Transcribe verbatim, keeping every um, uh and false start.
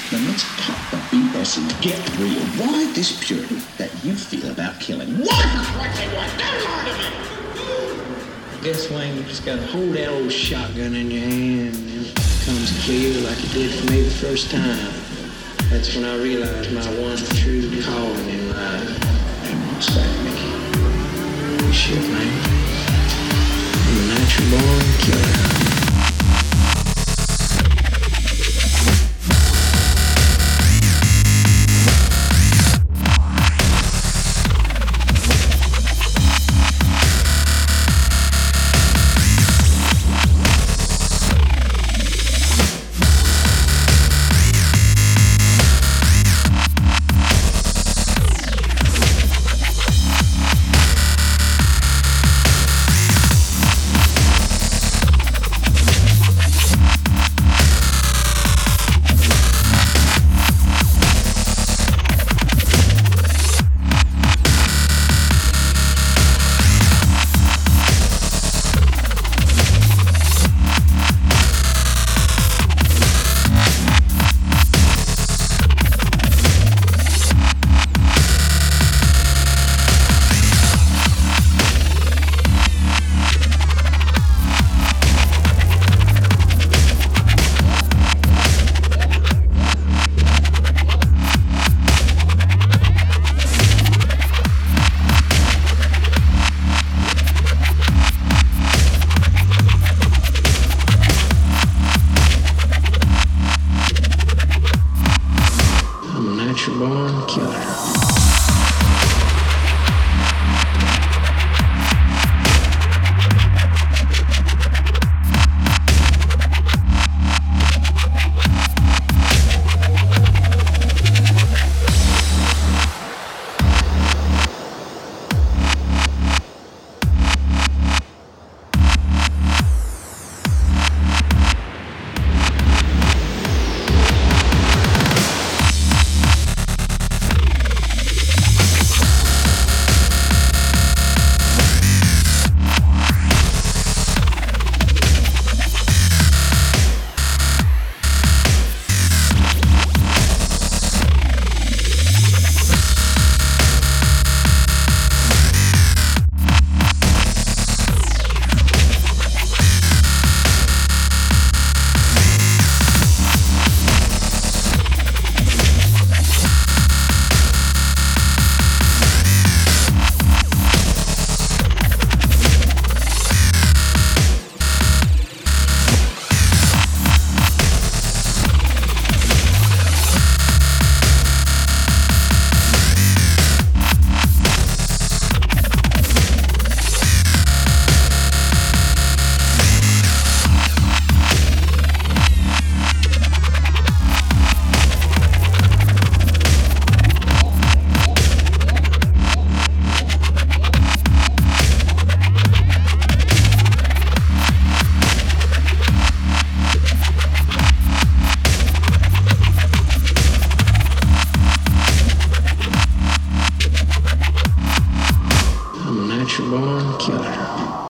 Then let's cut the B S and get real. Why this purity that you feel about killing? Why for Christ's sake, why? Don't lie to me! I guess, Wayne, you just gotta hold that old shotgun in your hand and it comes clear like it did for me the first time. That's when I realized my one true calling in life. And what's that, Mickey? Shit, man. I'm a natural born killer. Born killer.